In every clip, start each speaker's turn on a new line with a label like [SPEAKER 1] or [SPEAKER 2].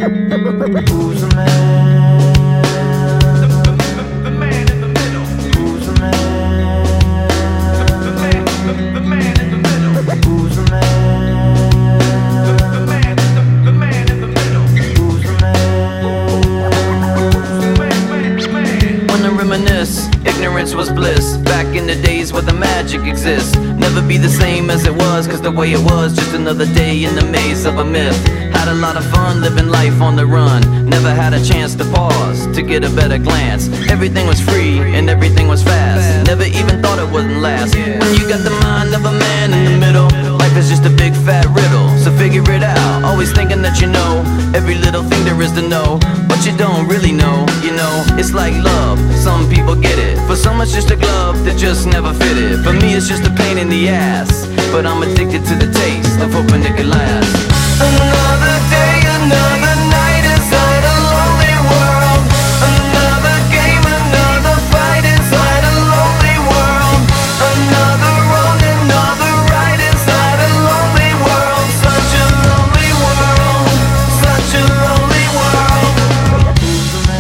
[SPEAKER 1] Who's the man? The man in the middle. Who's the man? The man in the middle. Who's the man? The man in the middle. Who's the man? When I reminisce, ignorance was bliss. Back in the days where the magic exists. Never be the same as it was, cause the way it was, just another day in the maze of a myth. Had a lot of fun living life on the run. Never had a chance to pause, to get a better glance. Everything was free and everything was fast. Never even thought it wouldn't last. When you got the mind of a man in the middle, life is just a big fat riddle. So figure it out, always thinking that you know every little thing there is to know. But you don't really know, you know. It's like love, some people get it. For some it's just a glove that just never fitted. For me it's just a pain in the ass, but I'm addicted to the taste of hoping it could last. Another day, another night inside a lonely world. Another game, another fight inside a lonely world. Another road, another ride inside a lonely world. Such a lonely world, such a lonely world. Who's the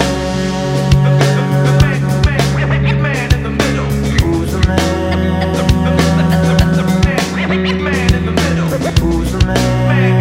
[SPEAKER 1] man? The man in the middle. Who's the man? The man in the middle. Who's the man?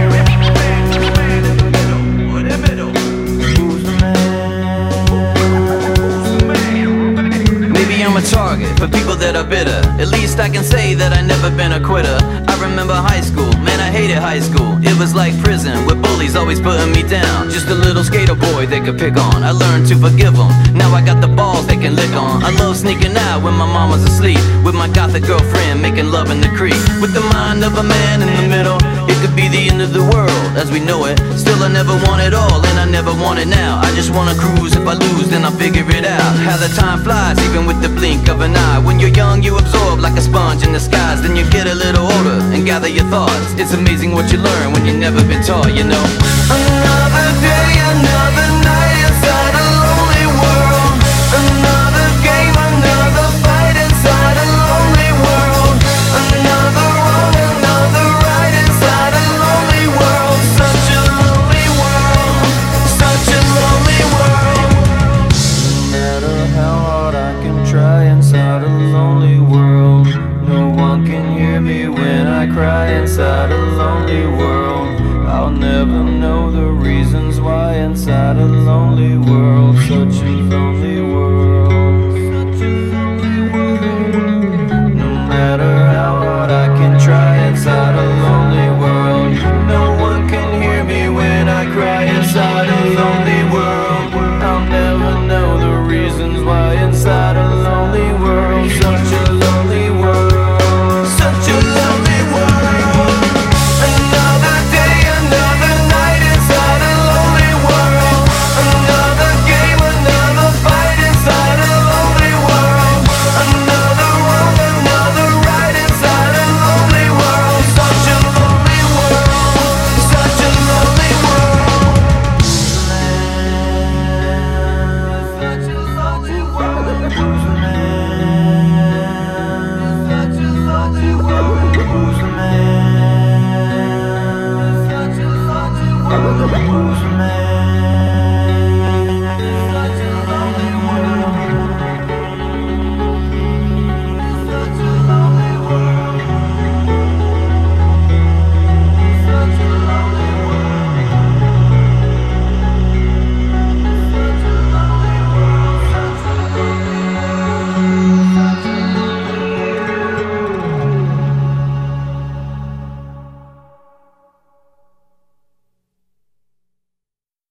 [SPEAKER 1] A target for people that are bitter. At least I can say that I never been a quitter. I remember high school, man I hated high school. It was like prison with bullies always putting me down. Just a little skater boy they could pick on. I learned to forgive them, now I got the balls they can lick on. I love sneaking out when my mama's asleep, with my gothic girlfriend making love in the creek. With the mind of a man in the middle, it could be the end of the world as we know it. Still I never want it all and I never want it now. I just wanna cruise, if I lose then I'll figure it out. How the time flies even with the blink of an eye. When you're young you absorb like a sponge in the skies. Then you get a little older and gather your thoughts. It's amazing what you learn when you've never been taught, you know. Another day, another night inside a lonely world. Another game, another fight inside a lonely world. Another road, another ride inside a lonely world. Such a lonely world, such a lonely world. No matter how hard I can try inside a lonely world, no one can hear me when I cry inside a lonely world. I'll never know the reasons why inside a lonely world. Such a